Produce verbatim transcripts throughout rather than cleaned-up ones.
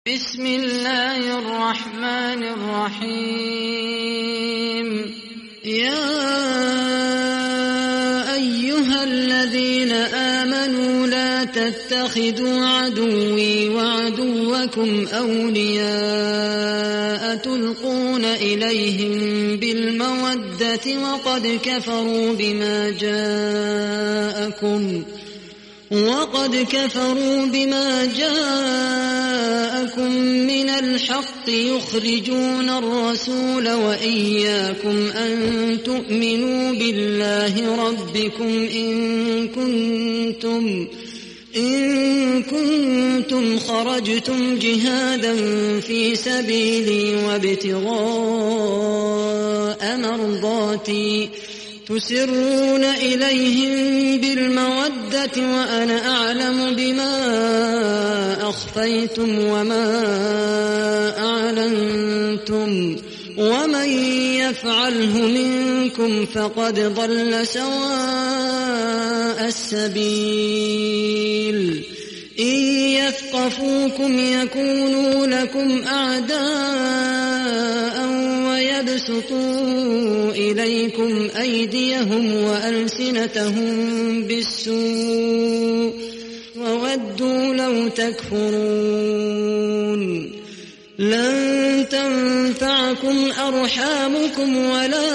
بسم الله الرحمن الرحيم. يا أيها الذين آمنوا لا تتخذوا عدوي وعدوكم أولياء تلقون إليهم بالمودة وقد كفروا بما جاءكم وقد كفروا بما جاءكم من الحق يخرجون الرسول وإياكم أن تؤمنوا بالله ربكم إن كنتم إن كنتم خرجتم جهادا في سبيلي وابتغاء مرضاتي تسرون إليهم بالمودة وأنا أعلم بما أخفيتم وما أعلنتم ومن يفعله منكم فقد ضل سواء السبيل. إن يثقفوكم يكونوا لكم أعداء ويبسطوا إليكم أيديهم وألسنتهم بالسوء وودوا لو تكفرون. لن تنفعكم أرحامكم ولا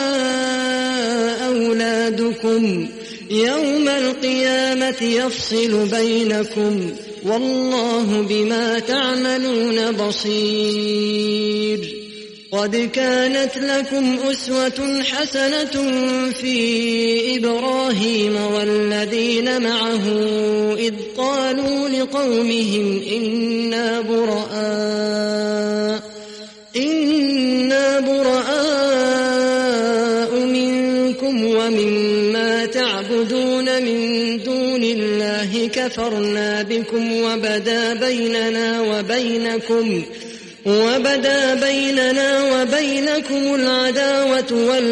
أولادكم يوم القيامة يفصل بينكم والله بما تعملون بصير. قد كانت لكم أسوة حسنة في إبراهيم والذين معه إذ قالوا لقومهم إنا براء إنا براء منكم ومما تعبدون من دون الله كفرنا بكم وبدا بيننا وبينكم وبدا بيننا وبينكم العداوة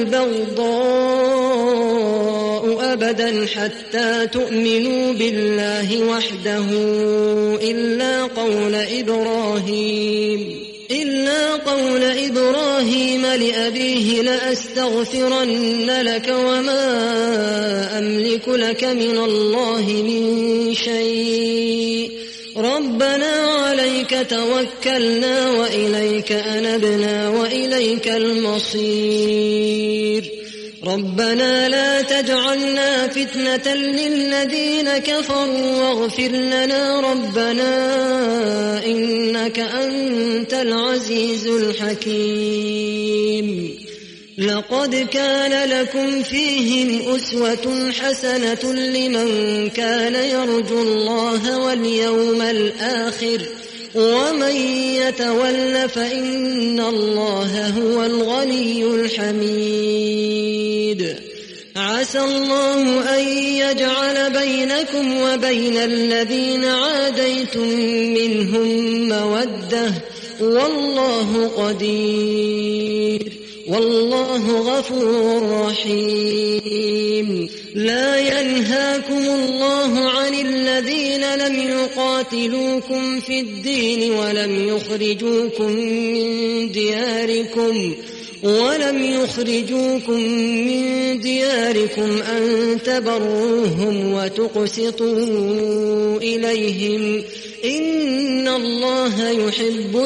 والبغضاء أبدا حتى تؤمنوا بالله وحده إلا قول إبراهيم إلا قول إبراهيم لأبيه لأستغفرن لك وما أملك لك من الله من شيء ربنا عليك توكلنا وإليك أنبنا وإليك المصير. ربنا لا تجعلنا فتنة للذين كفروا واغفر لنا ربنا إنك أنت العزيز الحكيم. لقد كان لكم فيهم أسوة حسنة لمن كان يرجو الله واليوم الآخر ومن يتول فإن الله هو الغني الحميد. عسى الله أن يجعل بينكم وبين الذين عاديتم منهم مودة والله قدير والله غفور رحيم. لا ينهاكم الله عن الذين لم يقاتلوكم في الدين ولم يخرجوكم من دياركم ولم يخرجوكم من دياركم أن تبروهم وتقسطوا إليهم إن الله يحب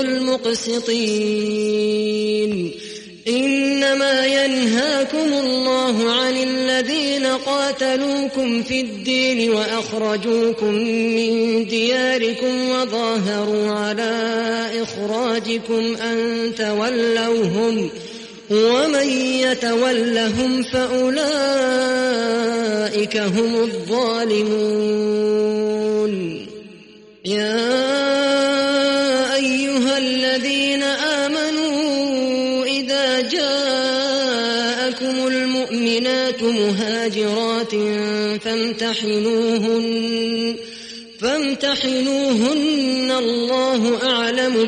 المقسطين. إنما ينهاكم الله عن الذين قاتلوكم في الدين وأخرجوكم من دياركم وظاهروا على إخراجكم أن تولوهم ومن يتولهم فأولئك هم الظالمون. يا أيها الذين آمنوا إذا جاءكم المؤمنات مهاجرات فامتحنوهن فامتحنوهن الله أعلم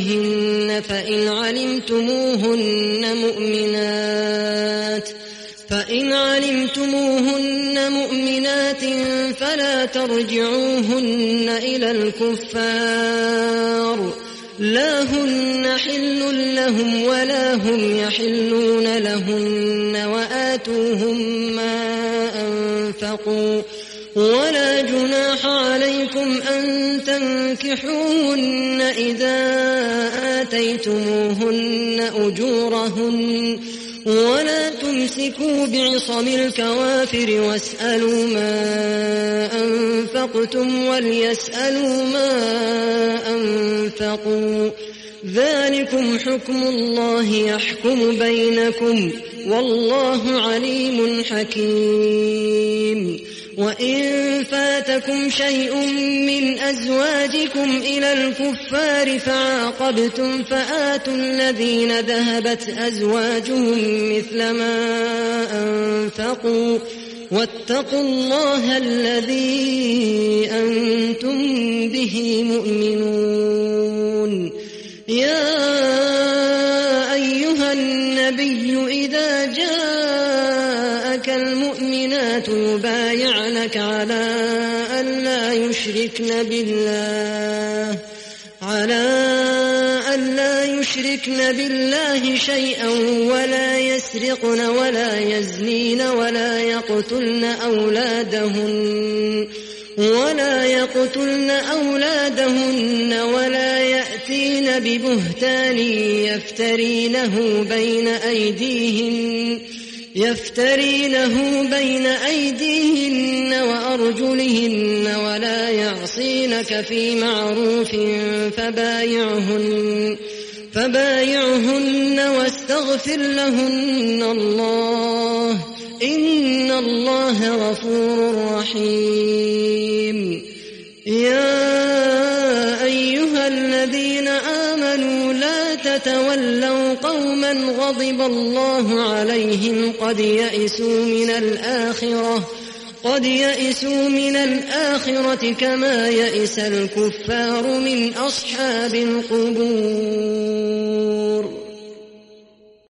بإيمانهن فإن علمتموهن مؤمنات فإن علمتموهن مؤمنات فلا ترجعوهن إلى الكفار لا هن حل لهم ولا هم يحلون لهن وآتوهم ما أنفقوا ولا جناح عليكم أن تنكحوهن إذا آتيتموهن أجورهن ولا تمسكوا بعصم الكوافر واسألوا ما أنفقتم وليسألوا ما أنفقوا ذلكم حكم الله يحكم بينكم والله عليم حكيم وإن فاتكم شيء من أزواجكم إلى الكفار فعاقبتم فآتوا الذين ذهبت أزواجهم مثل ما أنفقوا واتقوا الله الذي أنتم به مؤمنون يا أيها النبي إذا جاءك المؤمنات يبايعنك على أن لا يشركن بالله على أن لا يشركن بالله شيئا ولا يسرقن ولا يزنين ولا يقتلن أولادهن ولا يقتلن أولادهن ولا يأتين ببهتان يفترينه بين أيديهن يفترينه بين أيديهن وأرجلهن ولا يعصينك في معروف فبايعهن فبايعهن واستغفر لهن الله إن الله غفور رحيم يا أيها الذين آمنوا لا تتولوا قوما غضب الله عليهم قد يئسوا من الآخرة قد يئسوا من الآخرة كما يئس الكفار من أصحاب القبور